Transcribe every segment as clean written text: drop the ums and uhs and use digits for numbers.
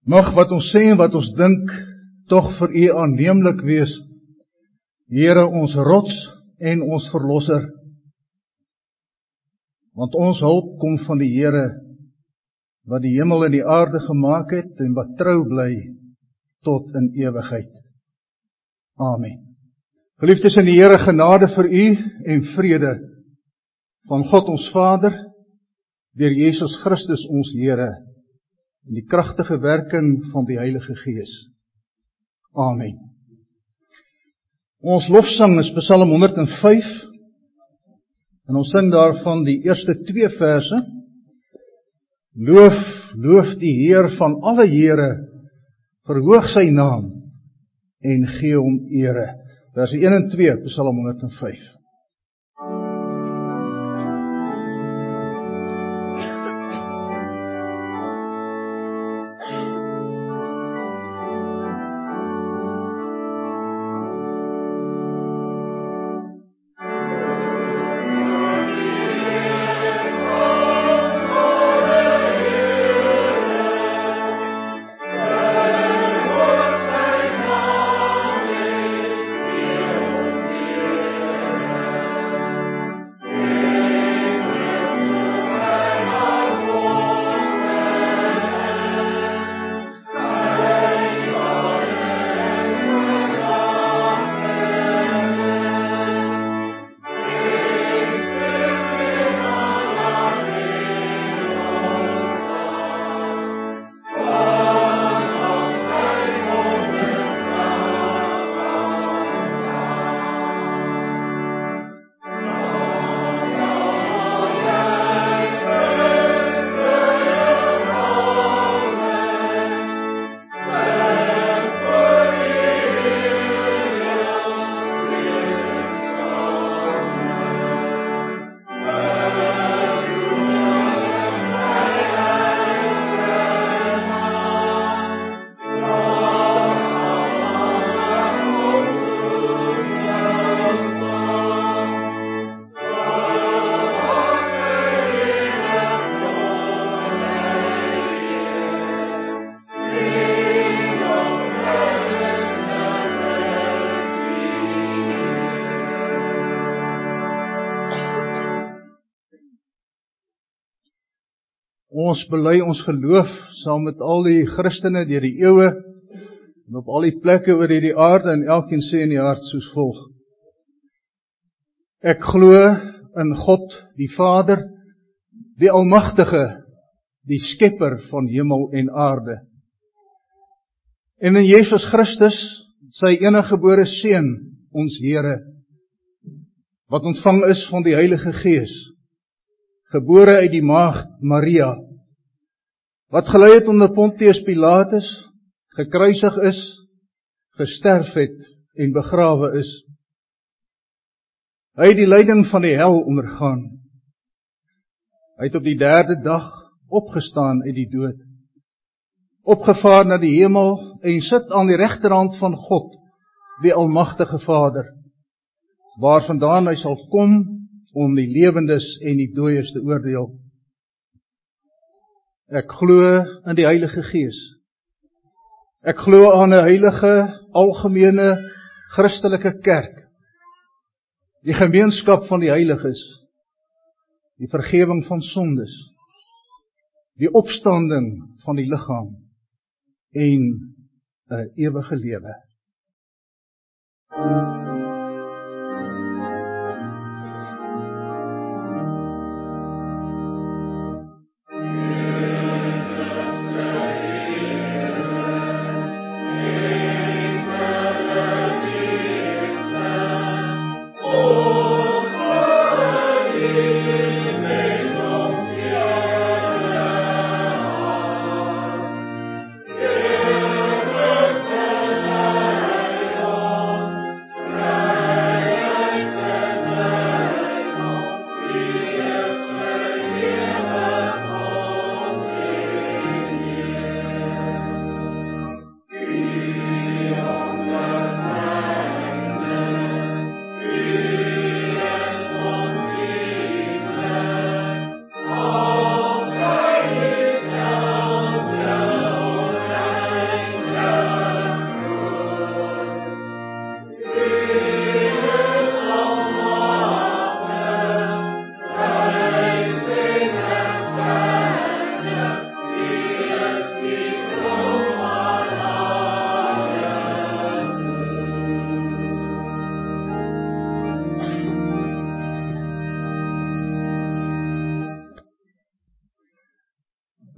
Mag wat ons sê en wat ons dink, tog vir U aanneemlik wees, Here, ons rots en ons verlosser, want ons hulp kom van die Here, wat die hemel en die aarde gemaak het, en wat trou bly tot in ewigheid. Amen. Geliefdes in die Here, genade vir u en vrede van God ons Vader, deur Jesus Christus ons Here, en die kragtige werking van die Heilige Gees. Amen. Ons lofsang is Psalm 105, en ons sing daarvan die eerste 2 verse. Loof die Heer van alle Here, verhoog sy naam, en gee hom ere. Vers 1 en 2, Psalm 105. Ons bely ons geloof saam met al die Christene deur die eeue en op al die plekke oor hierdie aarde, en elkeen sê in die hart soos volg: Ek glo in God die Vader, die Almagtige, die Skepper van hemel en aarde, en in Jesus Christus, sy eniggebore Seun, ons Here, wat ontvang is van die Heilige Gees, gebore uit die maagd Maria, wat gelei het onder Pontius Pilatus, gekruisig is, gesterf het en begrawe is. Hy het die lyding van die hel ondergaan. Hy het op die 3de dag opgestaan uit die dood, opgevaar na die hemel en sit aan die regterhand van God, die Almagtige Vader, waarvandaan hy sal kom om die lewendes en die dooies te oordeel. Ek glo in die Heilige Gees. Ek glo aan 'n heilige, algemene, Christelike kerk, die gemeenskap van die heiliges, die vergewing van sondes, die opstanding van die liggaam en 'n ewige lewe.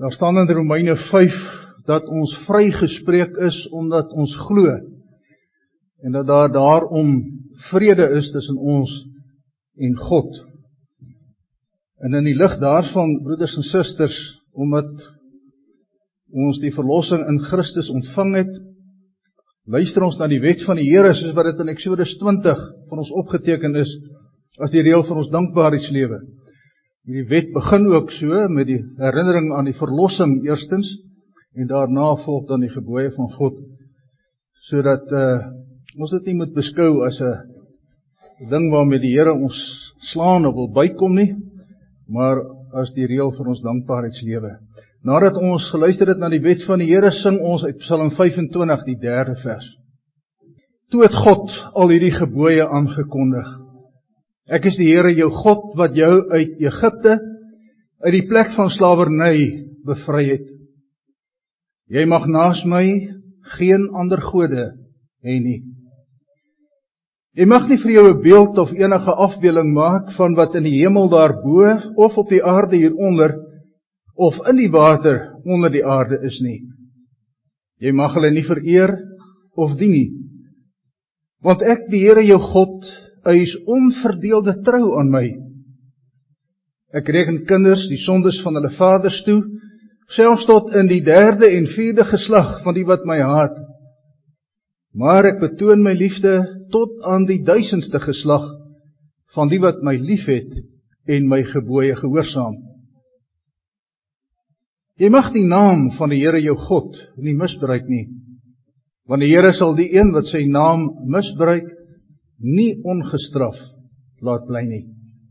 Daar staan in Romeine 5 dat ons vrygespreek is omdat ons glo en dat daar daarom vrede is tussen ons en God. En in die lig daarvan, broeders en susters, omdat ons die verlossing in Christus ontvang het, luister ons na die wet van die Here, soos wat dit in Eksodus 20 van ons opgeteken is, as die reël van ons dankbaarheidslewe. Die wet begin ook so, met die herinnering aan die verlossing eerstens, en daarna volg dan die gebooie van God, sodat ons dit nie moet beskou as 'n ding waarmee die Here ons slaan of wil bykom nie, maar as die reël van ons dankbaarheidslewe. Nadat ons geluister het na die wet van die Here, sing ons uit Psalm 25, die 3de vers. Toe het God al hierdie gebooie aangekondig. Ek is die Here jou God, wat jou uit Egipte, uit die plek van slawerny bevry het. Jy mag naas my geen ander gode hê nie. Jy mag nie vir jou 'n beeld of enige afbeelding maak van wat in die hemel daarbo, of op die aarde hieronder, of in die water onder die aarde is nie. Jy mag hulle nie vereer of dien nie. Want ek, die Here jou God, eis onverdeelde trou aan my. Ek reken kinders die sondes van hulle vaders toe, selfs tot in die 3de en 4de geslag van die wat my haat. Maar ek betoon my liefde tot aan die 1000ste geslag van die wat my liefhet en my gebooie gehoorsaam. Jy mag die naam van die Here jou God nie misbruik nie, want die Here sal die een wat sy naam misbruik nie ongestraf laat bly nie.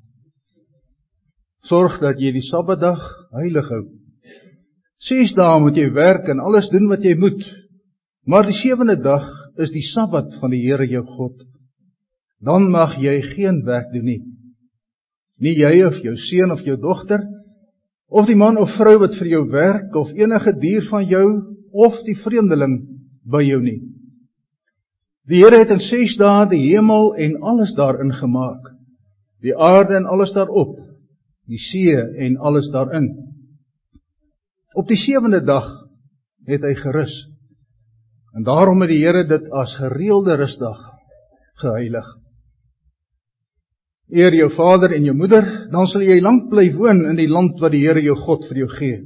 Sorg dat jy die Sabbatdag heilig hou. 6 dae moet jy werk en alles doen wat jy moet, maar die 7de dag is die Sabbat van die Here jou God. Dan mag jy geen werk doen nie. Nie jy of jou seun of jou dogter, of die man of vrou wat vir jou werk, of enige dier van jou, of die vreemdeling by jou nie. Die Here het in 6 dae die hemel en alles daarin gemaak, die aarde en alles daarop, die see en alles daarin. Op die 7de dag het hy gerus, en daarom het die Here dit as gereelde rusdag geheilig. Eer jou vader en jou moeder, dan sal jy lank bly woon in die land wat die Here jou God vir jou gee.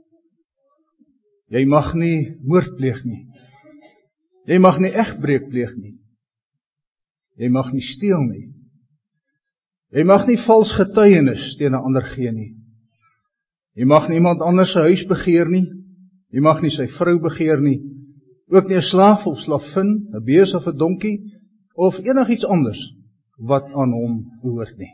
Jy mag nie moord pleeg nie. Jy mag nie egbreek pleeg nie. Jy mag nie steel nie. Jy mag nie vals getuienis teen 'n ander gee nie. Jy mag nie iemand anders se huis begeer nie. Jy mag nie sy vrou begeer nie. Ook nie 'n slaaf of slavin, 'n bees of 'n donkie, of enigiets anders wat aan hom behoort nie.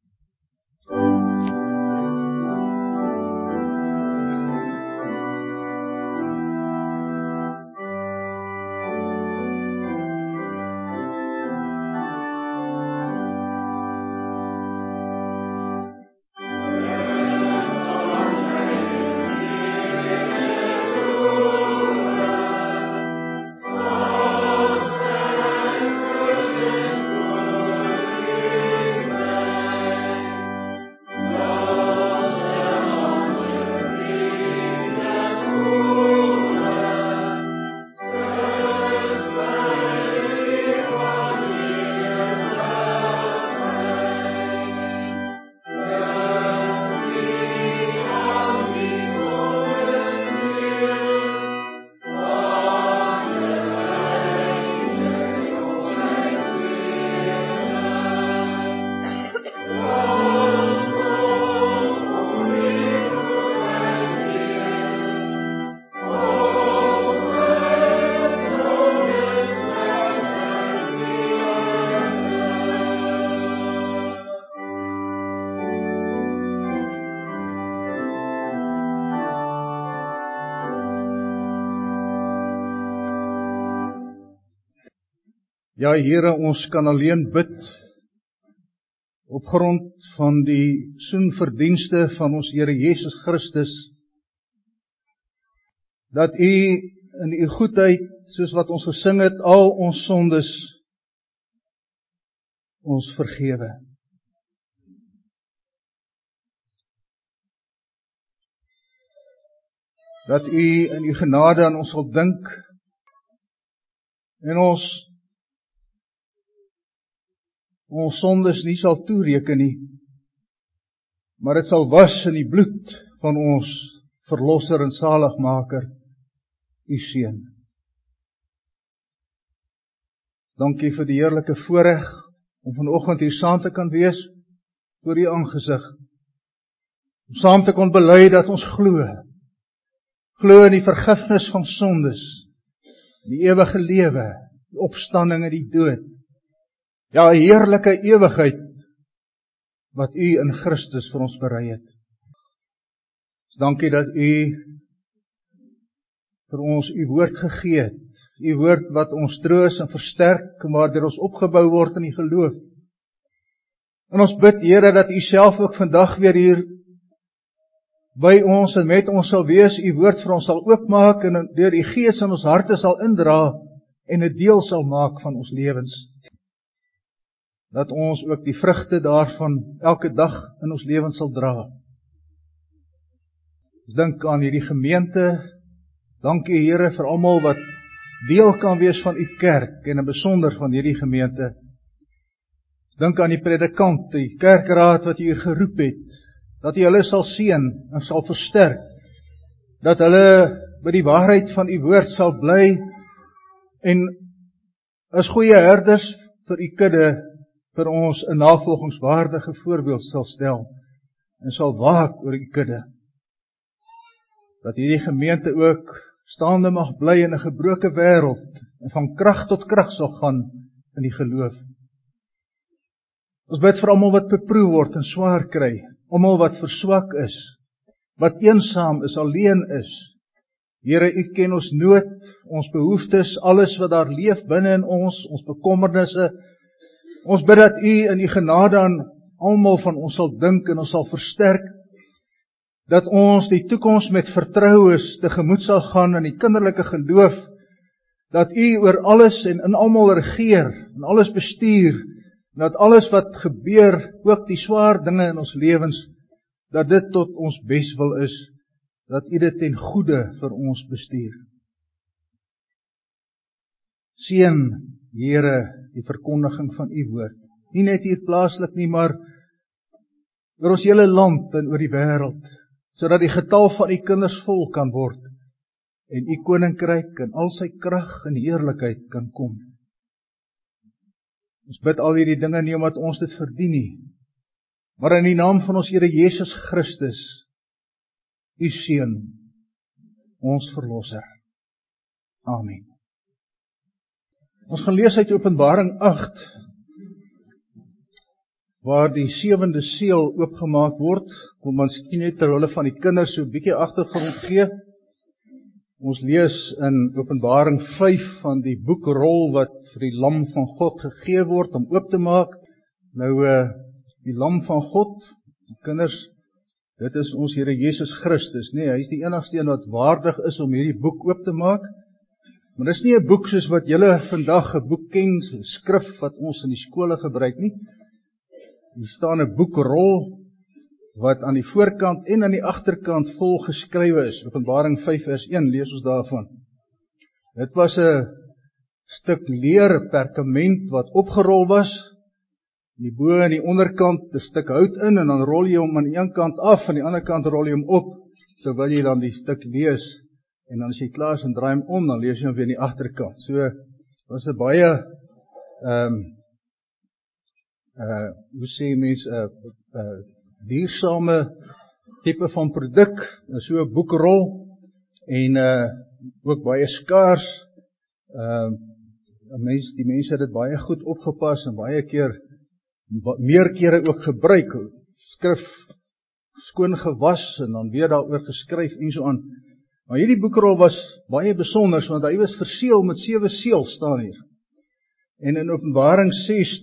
Ja, Here, ons kan alleen bid op grond van die soenverdienste van ons Here Jesus Christus, dat U in U goedheid, soos wat ons gesing het, al ons sondes ons vergewe. dat U in U genade aan ons sal dink en ons sondes nie sal toereken nie, maar dit sal was in die bloed van ons Verlosser en Saligmaker, U Seun. Dankie vir die heerlike voorreg om vanoggend hier saam te kan wees voor U aangesig. Om saam te kon bely dat ons glo in die vergifnis van sondes, die ewige lewe, die opstanding uit die dood. Ja, 'n heerlike ewigheid wat U in Christus vir ons berei het. Dankie dat U vir ons U woord gegee het. U woord wat ons troos en versterk, en waardeur ons opgebou word in die geloof. En ons bid, Here, dat U self ook vandag weer hier by ons en met ons sal wees, U woord vir ons sal oopmaak en deur U Gees in ons harte sal indra en 'n deel sal maak van ons lewens. Dat ons ook die vrugte daarvan elke dag in ons lewens sal dra. Ons dink aan hierdie gemeente. Dankie, Here, vir almal wat deel kan wees van U kerk en in besonder van hierdie gemeente. Dink aan die predikant, die kerkraad wat U hier geroep het, dat U hulle sal seën en sal versterk, dat hulle by die waarheid van U woord sal bly en as goeie herders vir U kudde vir ons 'n navolgingswaardige voorbeeld sal stel en sal waak oor U kudde. Dat hierdie gemeente ook staande mag bly in 'n gebroke wêreld en van krag tot krag sal gaan in die geloof. Ons bid vir almal wat beproef word en swaar kry, almal wat verswak is, wat eensaam is, alleen is. Here, U ken ons nood, ons behoeftes, alles wat daar leef binne in ons bekommernisse. Ons bid dat U in U genade aan almal van ons sal dink en ons sal versterk, dat ons die toekoms met vertroue tegemoet sal gaan in die kinderlike geloof, dat U oor alles en in almal regeer en alles bestuur, en dat alles wat gebeur, ook die swaar dinge in ons lewens, dat dit tot ons beswil is, dat U dit ten goeie vir ons bestuur. Seën, Here, die verkondiging van U woord, nie net hier plaaslik nie, maar oor ons hele land en oor die wêreld, sodat die getal van U kinders vol kan word en U koninkryk in al sy krag en heerlikheid kan kom. Ons bid al hierdie dinge nie omdat ons dit verdien nie, maar in die naam van ons Here Jesus Christus, U Seun, ons Verlosser. Amen. Ons gaan lees uit Openbaring 8, waar die 7de seël oopgemaak word. Kom ons miskien net terwille van die kinders so 'n bietjie agtergrond gee. Ons lees in Openbaring 5 van die boekrol wat vir die Lam van God gegee word om oop te maak. Nou, die Lam van God, die kinders, dit is ons Here Jesus Christus, nee, hy is die enigste een wat waardig is om hierdie boek oop te maak. Maar dis nie 'n boek soos wat julle vandag 'n boek ken, 'n skrif wat ons in die skole gebruik nie. Hier staan 'n boekrol wat aan die voorkant en aan die agterkant vol geskrywe is. Openbaring 5 vers 1 lees ons daarvan. Dit was 'n stuk leer perkament wat opgerol was. Die bo en die onderkant 'n stuk hout in en dan rol jy hom aan die een kant af en aan die ander kant rol jy hom op, terwyl jy dan die stuk lees. En dan as jy klaar is en draai hom om, dan lees jy hom weer aan die agterkant. So was 'n baie hoe sê mense, duursame tipe van produk, so 'n boekrol en ook baie skaars. Die mense het dit baie goed opgepas en baie keer meer kere ook gebruik. Skrif skoon gewas en dan weer daaroor geskryf en so aan. Maar hierdie boekrol was baie besonder, want hy was verseël met 7 seëls staan hier. En in Openbaring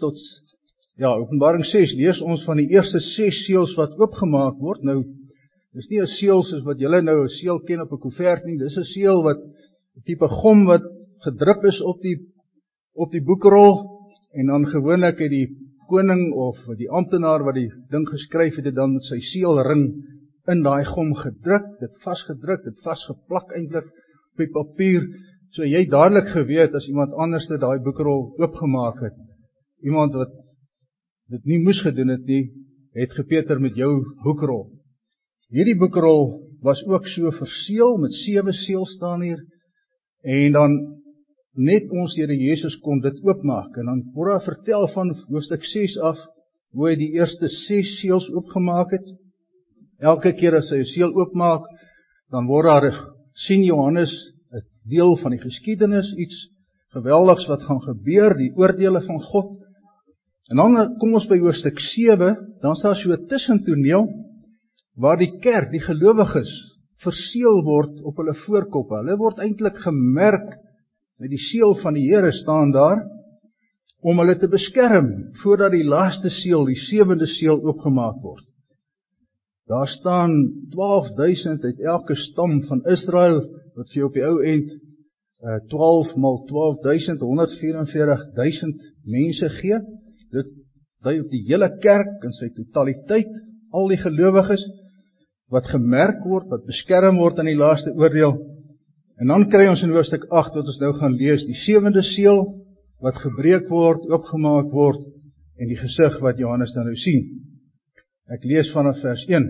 6 lees ons van die eerste 6 seëls wat oopgemaak word. Nou, dis nie 'n seël soos wat julle nou 'n seël ken op 'n koevert nie. Dis 'n seël wat 'n tipe gom wat gedruk is op die boekrol en dan gewoonlik het die koning of die amptenaar wat die ding geskryf het, dan met sy seelring in daai gom gedruk, dit vasgedruk, dit vasgeplak eintlik op die papier, so jy dadelik geweet as iemand anders daai boekrol oopgemaak het. Iemand wat dit nie moes gedoen het nie, het gepeter met jou boekrol. Hierdie boekrol was ook so verseël, met 7 seels staan hier, en dan net ons Here Jesus kon dit oopmaak, en dan word daar vertel van hoofstuk 6 af, hoe hy die eerste 6 seels oopgemaak het. Elke keer as hy 'n seël oopmaak, dan word daar, sien Johannes, 'n deel van die geskiedenis, iets geweldigs wat gaan gebeur, die oordeele van God. En dan kom ons by hoofstuk 7, dan is daar so 'n tussentoneel, waar die kerk, die gelowiges, verseël word op hulle voorkoppe. Hulle word eintlik gemerk met die seël van die Here staan daar, om hulle te beskerm, voordat die laaste seël, die 7de seël oopgemaak word. Daar staan 12.000 uit elke stam van Israel, wat vir op die ou end 12 mal 12.000, 144.000 mense gee. Dit dui op die hele kerk in sy totaliteit, al die gelowiges, wat gemerk word, wat beskerm word in die laaste oordeel. En dan kry ons in hoofstuk 8, wat ons nou gaan lees, die 7de seël, wat gebreek word, oopgemaak word, en die gesig wat Johannes dan nou sien. Ek lees vanaf vers 1.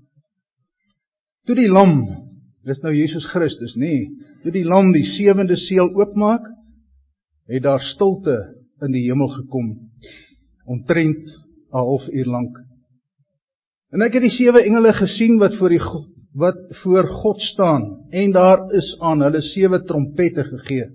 Toe die lam, dis nou Jesus Christus, toe die lam die 7de seël oopmaak, het daar stilte in die hemel gekom, omtrent 'n halfuur lank. En ek het die 7 engele gesien wat voor God staan, en daar is aan hulle 7 trompette gegee.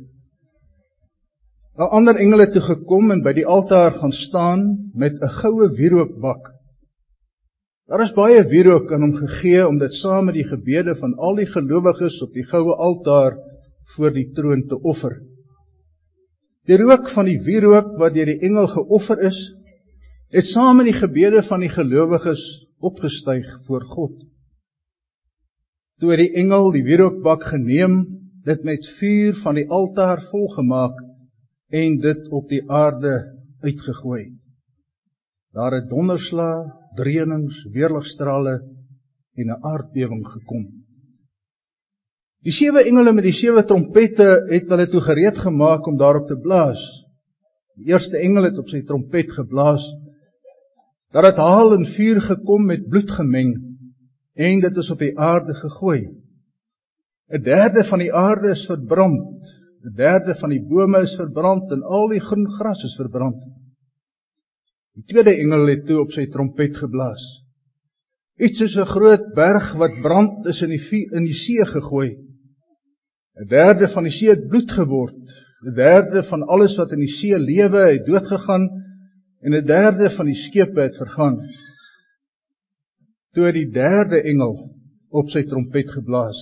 'n ander engel het toe gekom en by die altaar gaan staan met 'n goue wierookbak. Daar is baie wierook aan hom gegee, om dit saam met die gebede van al die gelowiges op die goue altaar voor die troon te offer. Die rook van die wierook wat deur die engel geoffer is, het saam met die gebede van die gelowiges opgestyg voor God. Toe het die engel die wierookbak geneem, dit met vuur van die altaar volgemaak, en dit op die aarde uitgegooi. Daar het donderslae, dreunings, weerligstrale en 'n aardbewing gekom. Die 7 engele met die 7 trompette het hulle toe gereed gemaak om daarop te blaas. Die eerste engel het op sy trompet geblaas. Daar het haal en vuur gekom met bloed gemeng, en dit is op die aarde gegooi. 1/3 van die aarde is verbrand, 1/3 van die bome is verbrand, en al die groen gras is verbrand. Die tweede engel het toe op sy trompet geblaas. Iets soos 'n groot berg wat brand is in die see gegooi. 1/3 van die see het bloed geword, 1/3 van alles wat in die see lewe het doodgegaan, en 1/3 van die skepe het vergaan. Toe het die derde engel op sy trompet geblaas.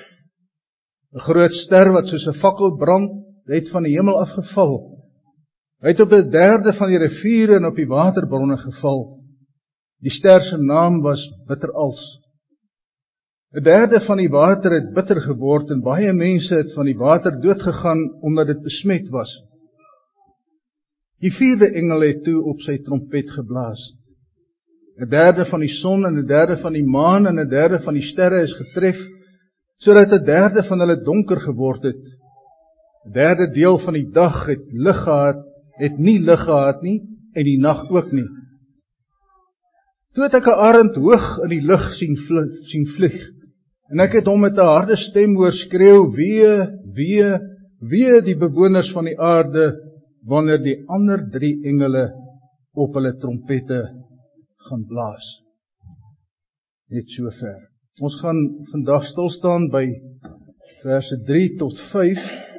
'n groot ster wat soos 'n fakkel brand, het van die hemel afgeval. Hy het op 1/3 van die riviere en op die waterbronne geval. Die ster se naam was Bitterals. 1/3 van die water het bitter geword, en baie mense het van die water doodgegaan, omdat dit besmet was. Die vierde engel het toe op sy trompet geblaas. 1/3 van die son, en 1/3 van die maan, en 1/3 van die sterre is getref, sodat 1/3 van hulle donker geword het. 1/3 deel van die dag het nie lig gehad nie, en die nag ook nie. Toe het ek 'n arend hoog in die lug sien vlieg, en ek het hom met 'n harde stem hoor skreeu, wee die bewoners van die aarde, wanneer die ander 3 engele op hulle trompette gaan blaas. Net so ver. Ons gaan vandag stilstaan by verse 3 tot 5,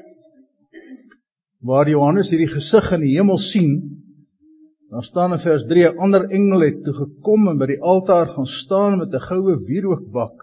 waar Johannes hierdie gesig in die hemel sien. Dan staan in vers 3, 'n ander engel het toe gekom en by die altaar gaan staan met 'n goue wierookbak.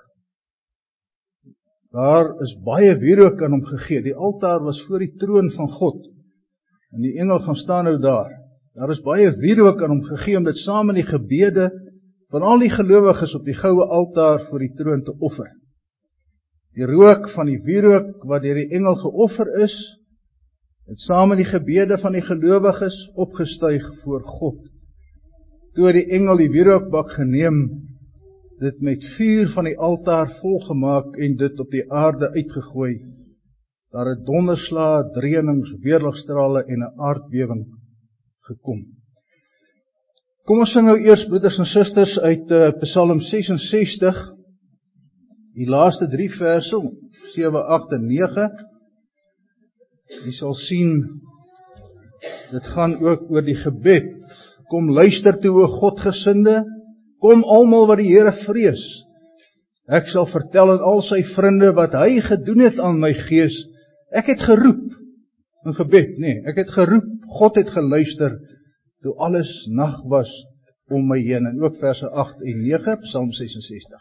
Daar is baie wierook aan hom gegee. Die altaar was voor die troon van God, en die engel gaan staan nou daar. Daar is baie wierook aan hom gegee, om dit saam met die gebede van al die gelowiges op die goue altaar voor die troon te offer. Die rook van die wierook wat deur die engel geoffer is, het saam met die gebede van die gelowiges opgestyg voor God. Toe het die engel die wierookbak geneem, dit met vuur van die altaar volgemaak en dit op die aarde uitgegooi. Daar het donderslae, drenings, weerligstrale en 'n aardbewing gekom. Kom ons sing nou eers, broeders en susters, uit Psalm 66, die laaste 3 verse, 7, 8 en 9. Jy sal sien, dit gaan ook oor die gebed. Kom luister toe, o Godgesinde, kom almal wat die Here vrees. Ek sal vertel aan al sy vriende wat hy gedoen het aan my gees. Ek het geroep, in gebed, nee, ek het geroep, God het geluister, toe alles nag was om my heen. En ook verse 8 en 9, Psalm 66.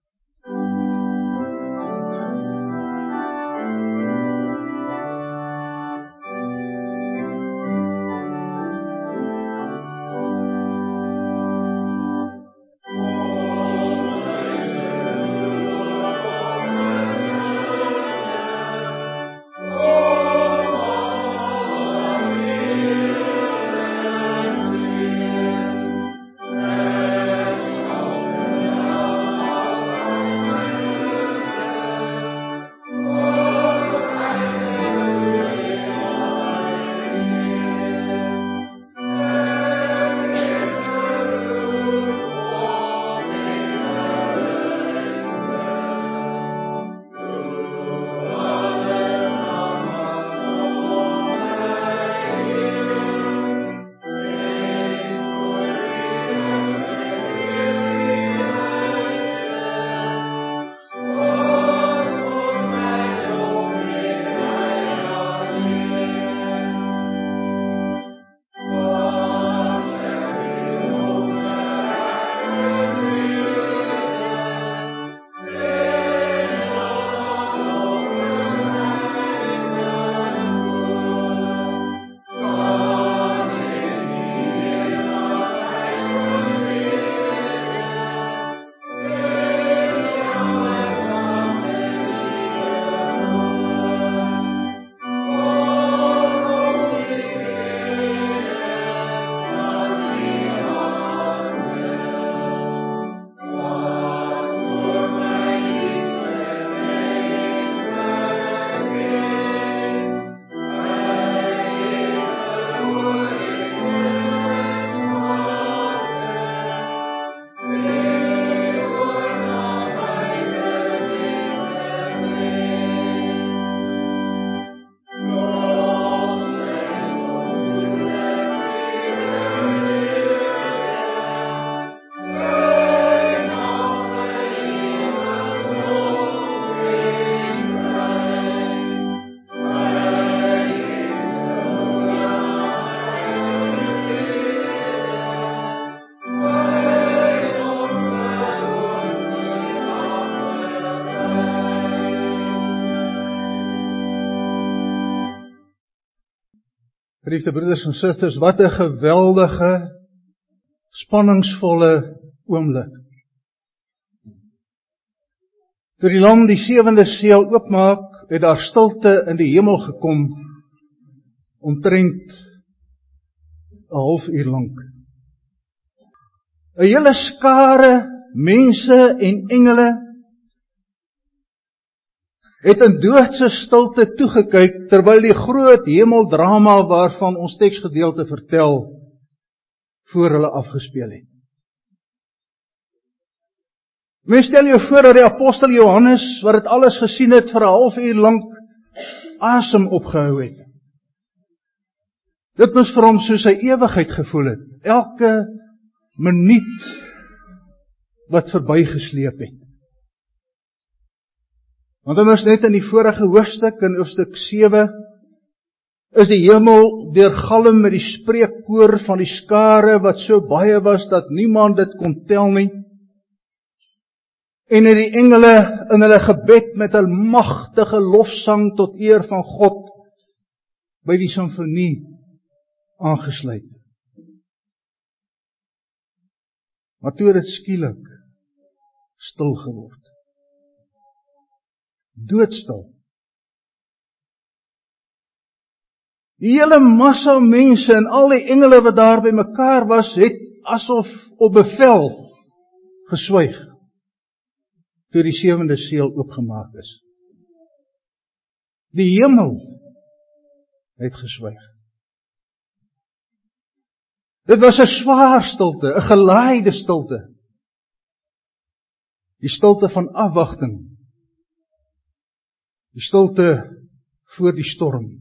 Geliefde broeders en susters, wat 'n geweldige, spanningsvolle oomblik. Toe die lam die 7de seël oopmaak, het daar stilte in die hemel gekom, omtrent 'n halfuur lank. 'n hele skare mense en engele het in doodse stilte toegekyk, terwyl die groot hemeldrama waarvan ons teksgedeelte vertel, voor hulle afgespeel het. Mens stel jou voor dat die apostel Johannes, wat dit alles gesien het, vir 'n halfuur lank asem opgehou het. Dit moes vir hom soos sy ewigheid gevoel het, elke minuut wat verbygesleep het. Want ons net in die vorige hoofstuk, in hoofstuk 7, is die hemel deurgalm met die spreekkoor van die skare, wat so baie was, dat niemand dit kon tel nie. En die engele in hulle gebed met 'n magtige lofsang tot eer van God, by die simfonie aangesluit. Maar toe het dit skielik stil geword. Doodstil. Die hele massa mense en al die engele wat daar by mekaar was, het asof op bevel geswyg. toe die 7de seël oopgemaak is. Die hemel het geswyg. Dit was 'n swaar stilte, 'n gelaaide stilte. Die stilte van afwagting. Die stilte voor die storm.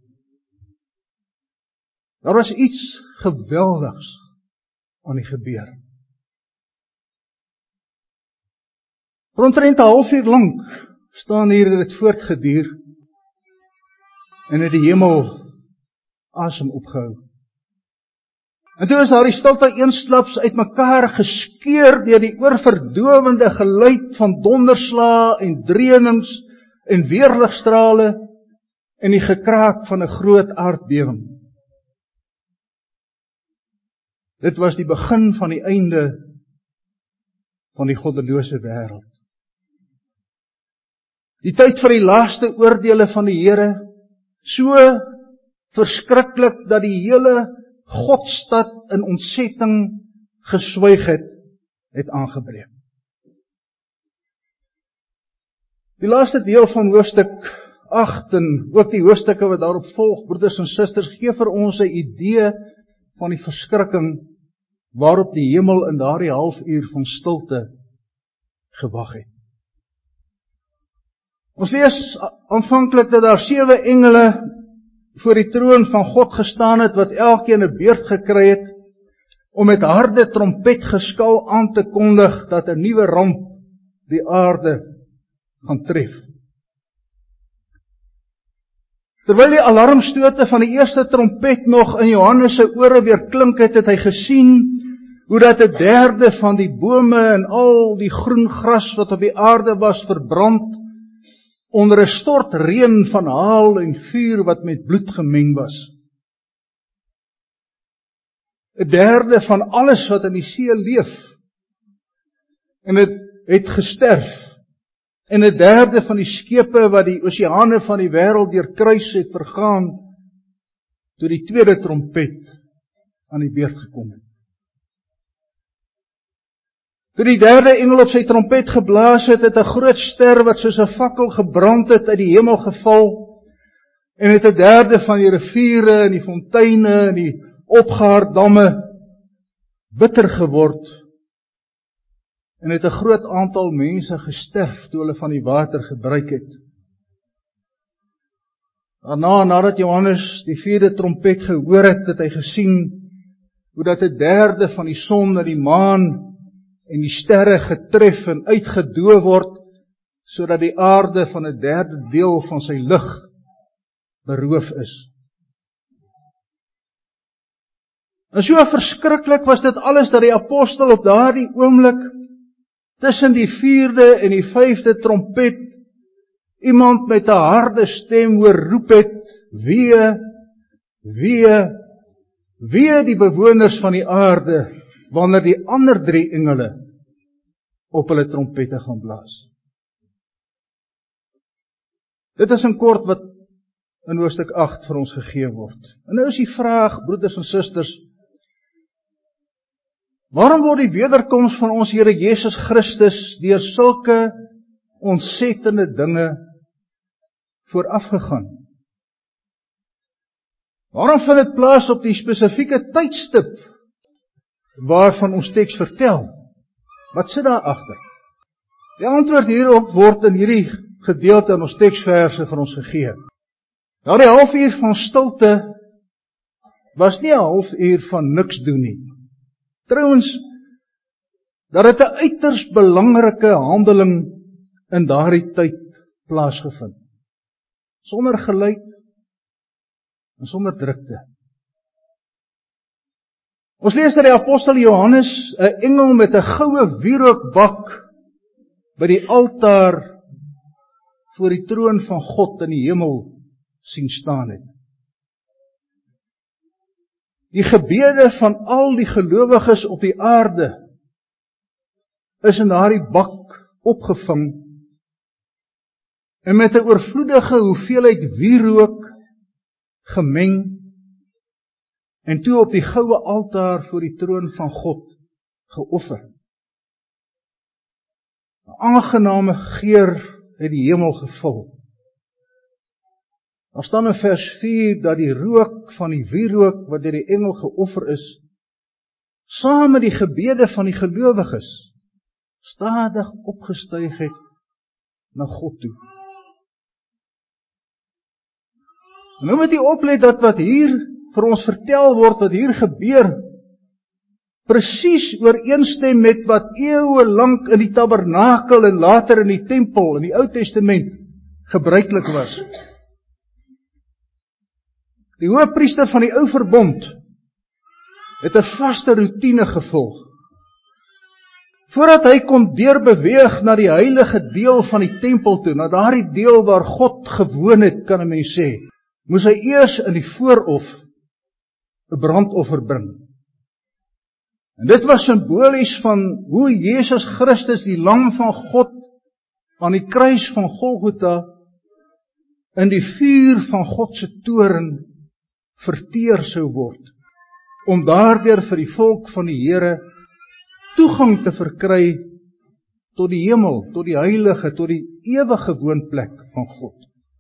Daar was iets geweldigs aan die gebeur. Vir omtrent 'n halfuur lank staan hier dit voortgeduur en het die hemel asem opgehou. En toe is daar die stilte eensklaps uitmekaar geskeur deur die oorverdowende geluid van donderslae en dreunings en weerligstrale en die gekraak van 'n groot aardbewing. Dit was die begin van die einde van die goddelose wêreld. Die tyd vir die laaste oordeele van die Here, so verskriklik dat die hele Godstad in ontsetting geswyg het aangebreek. Die laaste deel van hoofstuk 8 en ook die hoofstukke wat daarop volg, broeders en susters, gee vir ons 'n idee van die verskrikking waarop die hemel in daardie halfuur van stilte gewag het. Ons lees aanvanklik dat daar 7 engele voor die troon van God gestaan het, wat elkeen 'n beurt gekry het, om met harde trompetgeskal aan te kondig, dat 'n nuwe ramp die aarde gaan tref. Terwyl die alarmstote van die eerste trompet nog in Johannes se ore weer klink het, het hy gesien, hoe dat 'n derde van die bome en al die groen gras wat op die aarde was, verbrand, onder 'n stortreën van haal en vuur wat met bloed gemeng was. 'n derde van alles wat in die see leef, en het gesterf, en 'n derde van die skepe wat die oseane van die wêreld deurkruis het vergaan, toe die tweede trompet aan die beurt gekom het. Toe die derde engel op sy trompet geblaas het, het 'n groot ster wat soos 'n fakkel gebrand het uit die hemel geval, en het 'n derde van die riviere en die fonteine en die opgaardamme bitter geword, en het 'n groot aantal mense gesterf toe hulle van die water gebruik het. Daarna, nadat Johannes die 4de trompet gehoor het, het hy gesien hoe dat 'n derde van die son en die maan en die sterre getref en uitgedoof word, sodat die aarde van 'n derde deel van sy lig beroof is. En so verskriklik was dit alles, dat die apostel op daardie oomblik, tussen die 4de en die 5de trompet, iemand met 'n harde stem hoor roep het, wee die bewoners van die aarde, wanneer die ander 3 engele op hulle trompette gaan blaas. Dit is in kort wat in hoofstuk 8 vir ons gegee word. En nou is die vraag, broeders en susters, waarom word die wederkoms van ons Here Jesus Christus deur sulke ontsettende dinge voorafgegaan? Waarom vind dit plaas op die spesifieke tydstip waarvan ons teks vertel? Wat sit daar agter? Die antwoord hierop word in hierdie gedeelte in ons teksverse vir ons gegee. Nou, die halfuur van stilte was nie 'n halfuur van niks doen nie. Trouwens, dat het 'n uiters belangrike handeling in daardie tyd plaasgevind. Sonder geluid en sonder drukte. Ons lees dat die apostel Johannes 'n engel met 'n goue wierookbak by die altaar voor die troon van God in die hemel sien staan het. Die gebede van al die gelowiges op die aarde is in daardie bak opgevang en met 'n oorvloedige hoeveelheid wierook gemeng en toe op die goue altaar voor die troon van God geoffer. 'n aangename geur het die hemel gevul. Daar staan in vers 4 dat die rook van die wierook wat deur die engel geoffer is, saam met die gebede van die gelowiges, stadig opgestyg het na God toe. En nou moet jy oplet dat wat hier vir ons vertel word, wat hier gebeur, presies ooreenstem met wat eeue lank in die tabernakel en later in die tempel, in die Ou Testament, gebruiklik was. Die hoëpriester van die ou verbond het 'n vaste roetine gevolg. Voordat hy kon deurbeweeg na die heilige deel van die tempel toe, na daardie deel waar God gewoon het, kan 'n mens sê, moes hy eers in die voorhof 'n brandoffer bring. En dit was simbolies van hoe Jesus Christus, die Lam van God, aan die kruis van Golgotha, in die vuur van God se toorn verteer sou word, om daardeur vir die volk van die Here toegang te verkry tot die hemel, tot die heilige, tot die ewige woonplek van God.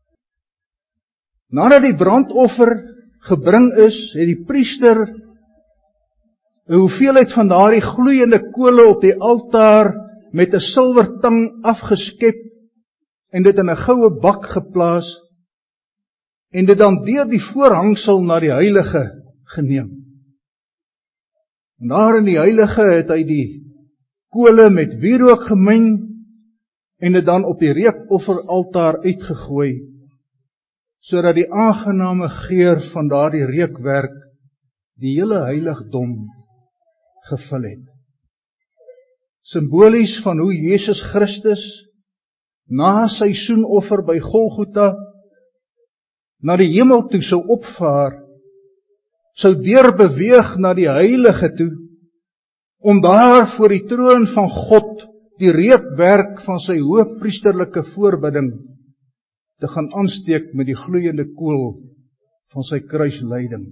Nadat die brandoffer gebring is, het die priester 'n hoeveelheid van daardie gloeiende kole op die altaar met 'n silwertang afgeskep en dit in 'n goue bak geplaas en dit dan deur die voorhangsel na die heilige geneem. En daar in die heilige het hy die kole met wierook gemeng en dit dan op die reukofferaltaar uitgegooi, sodat die aangename geur van daardie reukwerk die hele heiligdom gevul het. Simbolies van hoe Jesus Christus na sy soenoffer by Golgotha na die hemel toe sou opvaar, sou deurbeweeg na die heilige toe, om daar voor die troon van God die reukwerk van sy hoëpriesterlike voorbidding te gaan aansteek met die gloeiende kool van sy kruislyding.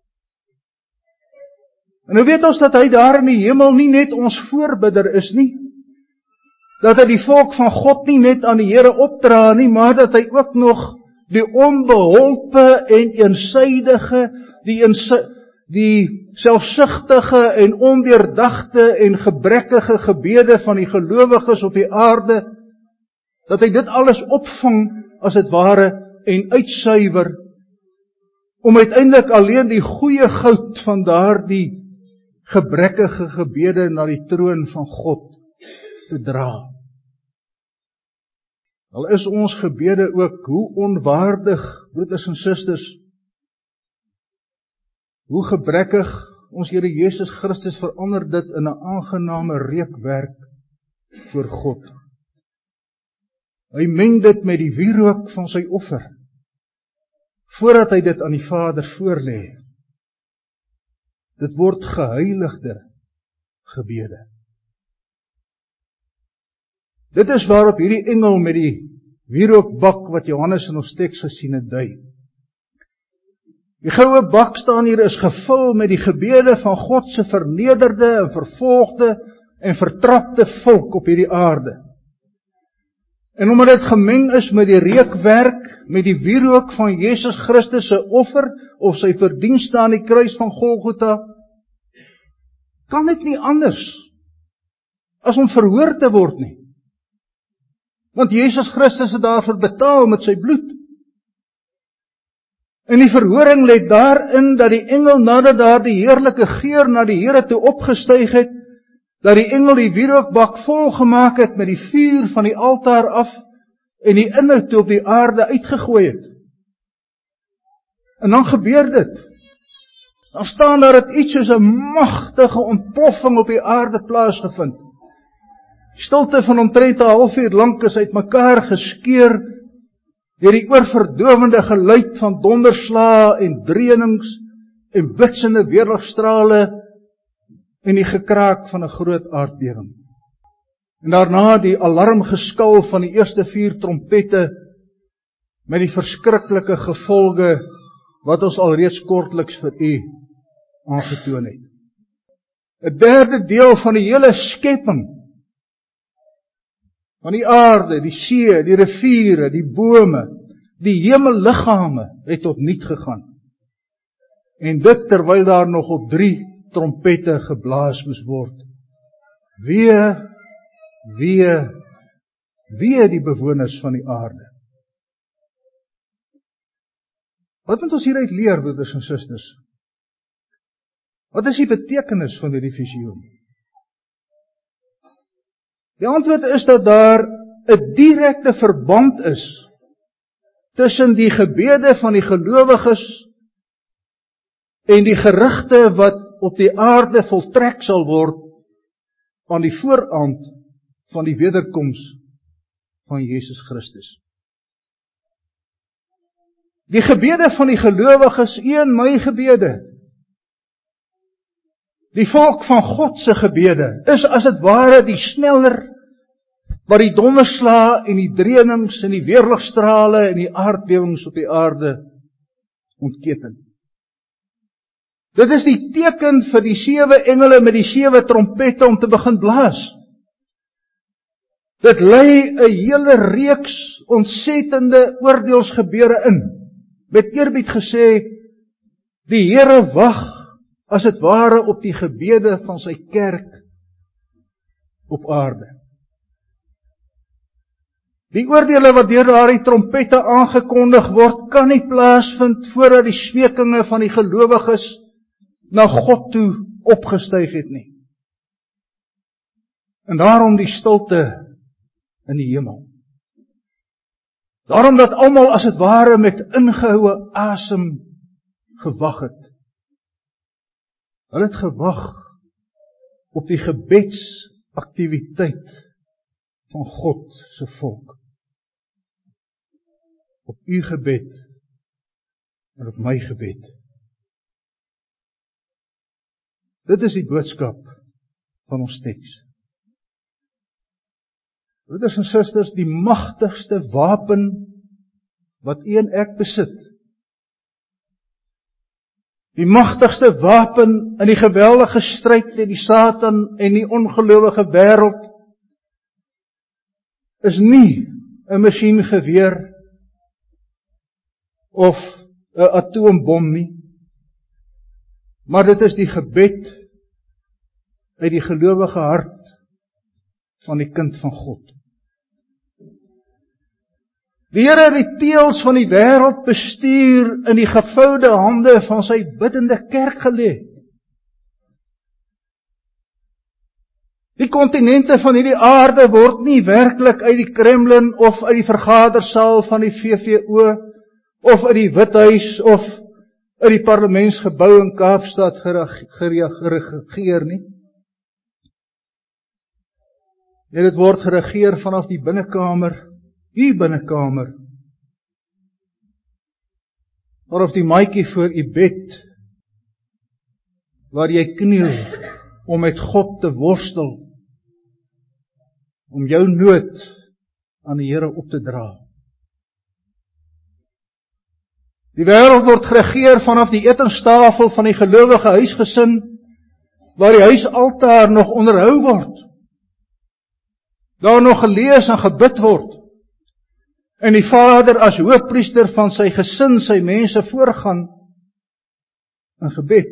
En nou weet ons dat hy daar in die hemel nie net ons voorbidder is nie, dat hy die volk van God nie net aan die Here opdra nie, maar dat hy ook nog die onbeholpe en eensydige, die selfsugtige en ondeurdagte en gebrekkige gebede van die gelowiges op die aarde, dat hy dit alles opvang as dit ware en uitsuiwer, om uiteindelik alleen die goeie goud van daardie gebrekkige gebede na die troon van God te dra. Al is ons gebede ook hoe onwaardig, broeders en susters, hoe gebrekkig, ons Here Jesus Christus verander dit in 'n aangename reukwerk voor God. Hy meng dit met die wierook van sy offer, voordat hy dit aan die Vader voorlê. Dit word geheiligde gebede. Dit is waarop hierdie engel met die wierookbak wat Johannes in ons teks gesien het dui. Die goue bak staan hier is gevul met die gebede van God se vernederde en vervolgde en vertrapte volk op hierdie aarde. En omdat dit gemeng is met die reukwerk, met die wierook van Jesus Christus se offer of sy verdienste aan die kruis van Golgotha, kan dit nie anders as om verhoor te word nie. Want Jesus Christus het daarvoor betaal met sy bloed. En die verhoring lê daarin dat die engel, nadat daar die heerlike geur na die Here toe opgestyg het, dat die engel die wierookbak volgemaak het met die vuur van die altaar af en die inhoud toe op die aarde uitgegooi het. En dan gebeur dit. Dan staan daar dat iets soos 'n magtige ontploffing op die aarde plaasgevind. Stilte van omtrent 'n halfuur lank is uitmekaar geskeur deur die oorverdowende geluid van donderslae en dreunings en blitsende weerligstrale en die gekraak van 'n groot aardbewing. En daarna die alarmgeskal van die eerste 4 trompette met die verskriklike gevolge wat ons alreeds kortliks vir u aangetoon het. 'n derde deel van die hele skepping van die aarde, die see, die riviere, die bome, die hemelliggame het tot niet gegaan. En dit terwyl daar nog op 3 trompette geblaas moes word. Wee die bewoners van die aarde. Wat moet ons hieruit leer, broeders en susters? Wat is die betekenis van hierdie visioen? Die antwoord is dat daar 'n direkte verband is tussen die gebede van die gelowiges en die gerigte wat op die aarde voltrek sal word aan die vooraand van die wederkoms van Jesus Christus. Die gebede van die gelowiges, u en my gebede, die volk van God se gebede, is as het ware die sneller wat die donderslae en die drenings en die weerligstrale en die aardbewings op die aarde ontketen. Dit is die teken vir die 7 engele met die 7 trompette om te begin blaas. Dit lei 'n hele reeks ontsettende oordeelsgebeure in. Met eerbied gesê, die Here wag as het ware op die gebede van sy kerk op aarde. Die oordeele wat deur daardie trompette aangekondig word, kan nie plaasvind voordat die smekinge van die gelowiges na God toe opgestyg het nie. En daarom die stilte in die hemel. Daarom dat almal as het ware met ingehoue asem gewag het. Hulle het gewag op die gebedsaktiwiteit van God se volk. Op u gebed en op my gebed. Dit is die boodskap van ons teks. Broeders en susters, die magtigste wapen wat u en ek besit, die magtigste wapen in die geweldige stryd teen die Satan en die ongelowige wêreld, is nie 'n masjiengeweer of 'n atoombom nie, maar dit is die gebed uit die gelowige hart van die kind van God. Die Here het die teels van die wêreld bestuur in die gevoude hande van sy biddende kerk gelê. Die kontinente van hierdie aarde word nie werklik uit die Kremlin of uit die vergadersaal van die VVO of uit die Withuis of uit die parlementsgebou in Kaapstad geregeer nie. En dit word geregeer vanaf die binnekamer, u binnekamer, vanaf die maatjie voor u bed, waar jy kniel om met God te worstel, om jou nood aan die Here op te dra. Die wêreld word geregeer vanaf die etenstafel van die gelowige huisgesin, waar die huisaltaar nog onderhou word, daar nog gelees en gebid word, en die Vader as hoofpriester van sy gesin, sy mense voorgaan in gebed.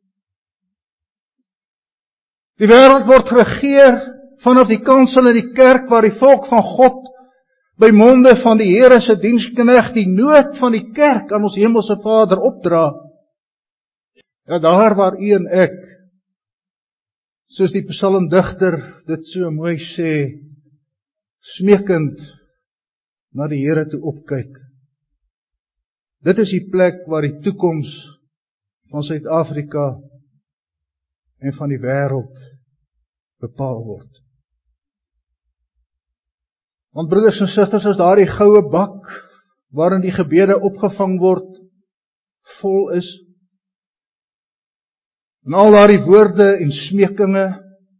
Die wêreld word geregeer vanaf die kansel in die kerk, waar die volk van God by monde van die Here se diensknegt die nood van die kerk aan ons hemelse Vader opdra. Ja, daar waar u en ek, soos die psalmdigter dit so mooi sê, smekend na die Here toe opkyk. Dit is die plek waar die toekoms van Suid-Afrika en van die wêreld bepaal word. Want broeders en susters, as daardie goue bak waarin die gebede opgevang word, vol is, en al daardie woorde en smekinge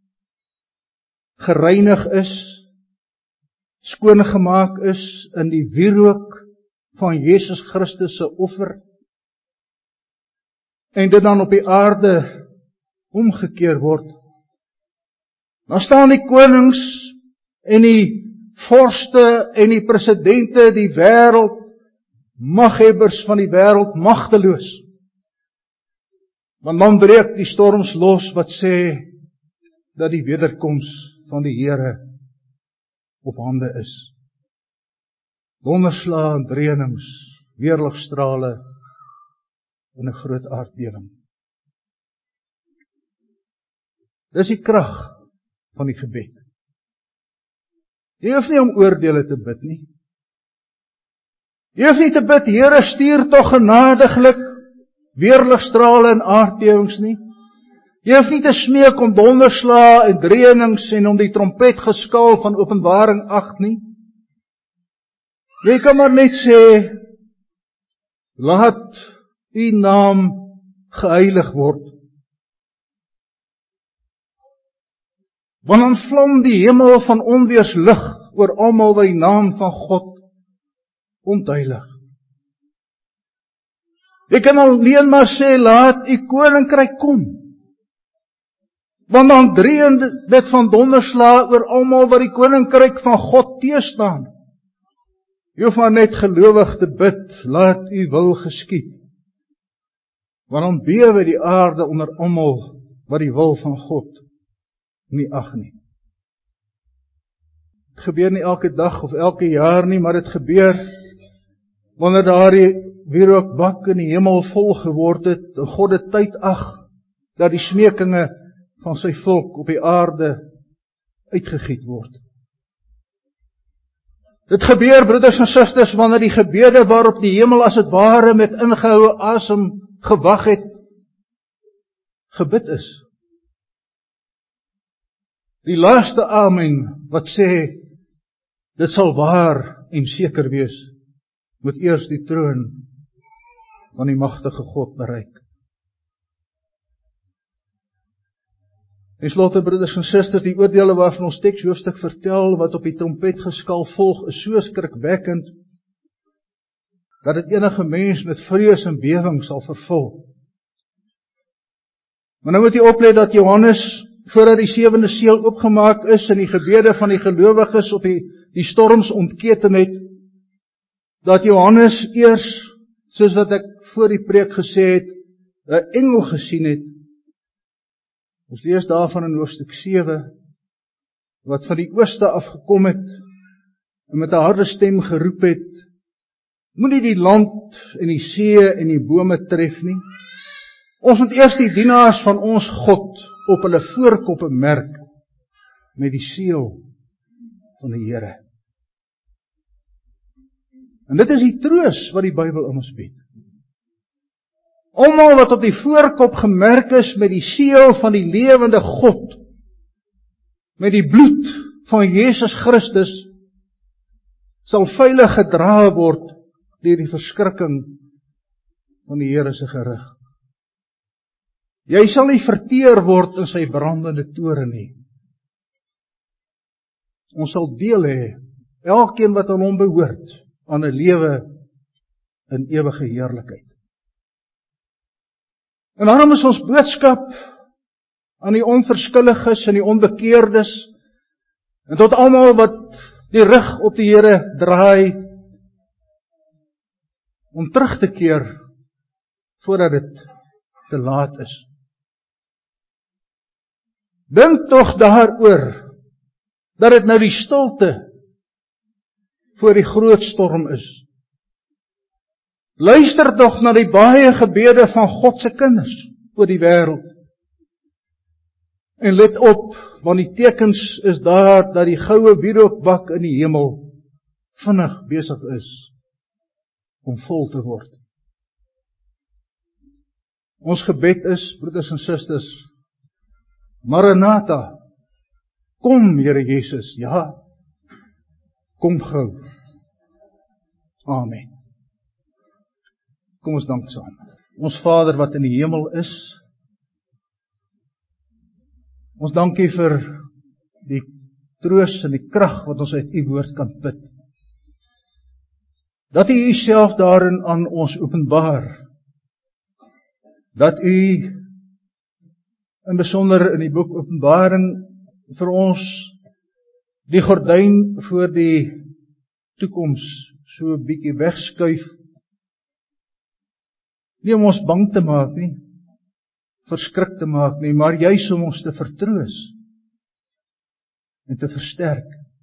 gereinig is, skoongemaak is in die wierook van Jesus Christus se offer, en dit dan op die aarde omgekeer word, dan staan die konings en die vorste en die presidente, die wêreld, maghebbers van die wêreld, magteloos. Want dan breek die storms los wat sê dat die wederkoms van die Here op hande is. Donderslae en drenings, weerligstrale en 'n groot aardbewing. Dis die krag van die gebed. Jy hoef nie om oordeele te bid nie. Jy hoef nie te bid, Here, stuur tog genadiglik weerligstrale en aardbewings nie. Jy hoef nie te smeek om donderslae en drenings en om die trompetgeskal van Openbaring 8 nie. Jy kan maar net sê, laat U naam geheilig word. Want dan vlam die hemel van onweerslig oor almal wat die naam van God ontheilig. Jy kan alleen maar sê, laat U koninkryk kom. Want dan dreun dit van donderslae oor almal wat die koninkryk van God teëstaan. Jy hoef maar net gelowig te bid, laat U wil geskied. Want dan bewe die aarde onder almal wat die wil van God nie ag nie. Dit gebeur nie elke dag of elke jaar nie, maar dit gebeur wanneer daar die wierookbak in die hemel vol geword het, en God het tyd ag dat die smekinge van sy volk op die aarde uitgegiet word. Dit gebeur, broeders en susters, wanneer die gebede waarop die hemel as het ware met ingehoue asem gewag het, gebid is. Die laaste amen wat sê, dit sal waar en seker wees, moet eers die troon van die magtige God bereik. En slotte, broeders en susters, die oordeele waarvan ons tekshoofstuk vertel, wat op die trompetgeskal volg, is so skrikwekkend, dat dit enige mens met vrees en bewing sal vervul. Maar nou moet jy oplet dat Johannes, voordat die 7de seël oopgemaak is, en die gebede van die gelowiges op die storms ontketen het, dat Johannes eers, soos wat ek voor die preek gesê het, 'n engel gesien het. Ons lees daarvan in hoofstuk 7, wat van die ooste afgekom het, en met 'n harde stem geroep het, moenie die land en die see en die bome tref nie. Ons moet eers die dienaars van ons God op hulle voorkoppe merk met die seël van die Here. En dit is die troos wat die Bybel aan ons bied. Almal wat op die voorkop gemerk is met die seël van die lewende God, met die bloed van Jesus Christus, sal veilig gedra word deur die verskrikking van die Here se gerig. Jy sal nie verteer word in sy brandende toren nie. Ons sal deel hê, elkeen wat aan hom behoort, aan 'n lewe in ewige heerlikheid. En daarom is ons boodskap aan die onverskilliges en die onbekeerdes, en tot almal wat die rug op die Here draai, om terug te keer voordat dit te laat is. Dink tog daaroor dat dit nou die stilte voor die groot storm is. Luister tog na die baie gebede van God se kinders oor die wêreld. En let op, want die tekens is daar dat die goue wierookbak in die hemel vinnig besig is om vol te word. Ons gebed is, broeders en susters, Maranatha, kom Here Jesus, ja, kom gou. Amen. Kom ons dank saam. Ons Vader wat in die hemel is, ons dank U vir die troos en die krag wat ons uit U woord kan put. Dat U Uself daarin aan ons openbaar. Dat U in besonder in die boek Openbaring vir ons die gordyn voor die toekoms so 'n bietjie wegskuif. Nie om ons bang te maak nie, verskrik te maak nie, maar juis om ons te vertroos en te versterk.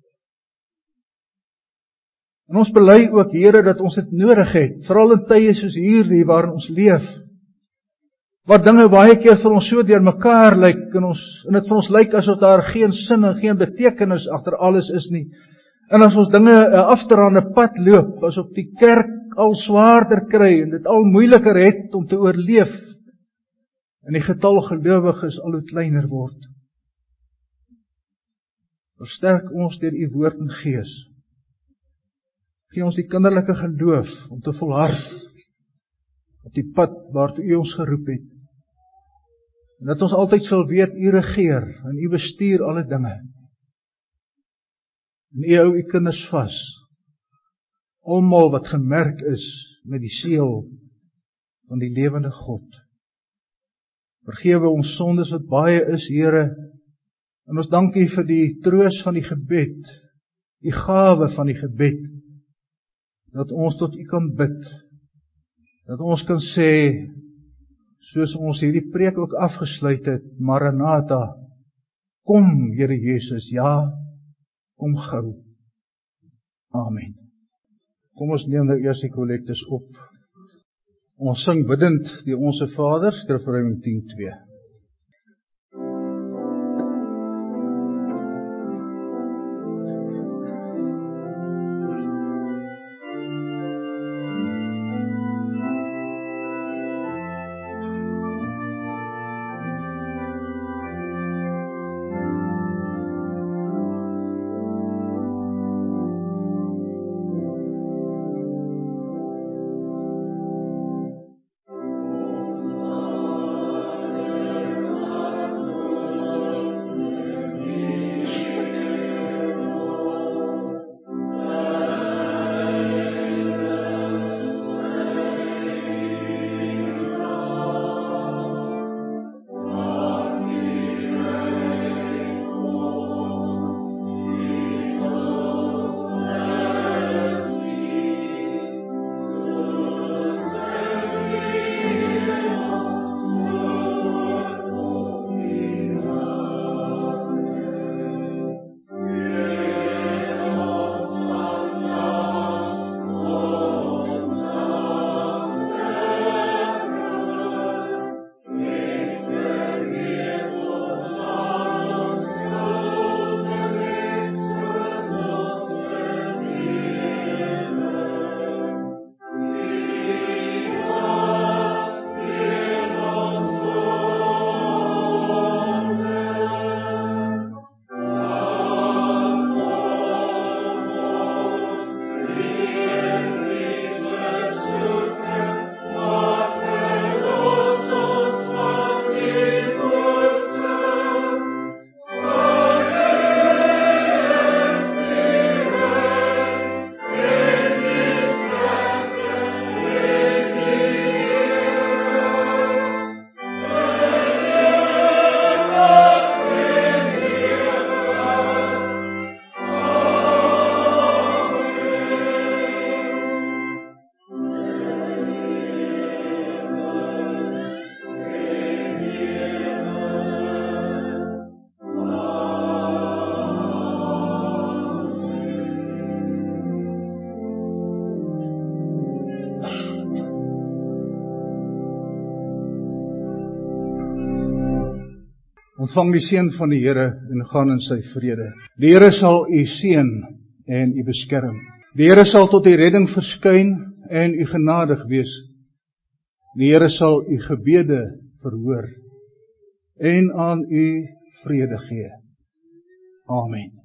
En ons bely ook, Here, dat ons dit nodig het, veral in tye soos hierdie waarin ons leef, waar dinge baie keer vir ons so deurmekaar lyk, en dit vir ons lyk asof daar geen sin en geen betekenis agter alles is nie. En as ons dinge 'n afterhande pad loop, asof die kerk al swaarder kry en dit al moeiliker het om te oorleef, en die getal gelowiges al hoe kleiner word. Versterk ons deur u woord en gees. Gee ons die kinderlike geloof om te volhard op die pad waartoe u ons geroep het. En dat ons altyd sal weet, u regeer en u bestuur alle dinge. En u hou u kinders vas, almal wat gemerk is met die seël van die lewende God. Vergewe ons sondes wat baie is, Here, en ons dank u vir die troos van die gebed, die gawe van die gebed, dat ons tot u kan bid, dat ons kan sê, soos ons hierdie preek ook afgesluit het, Maranatha, kom Here Jesus, ja, kom gou. Amen. Kom ons neem nou eers die kollektes op. Ons sing biddend die Onse Vader, Skrifruiming 10:2. Ontvang die seën van die Here en gaan in sy vrede. Die Here sal u seën en u beskerm. Die Here sal tot u redding verskyn en u genadig wees. Die Here sal u gebede verhoor en aan u vrede gee. Amen.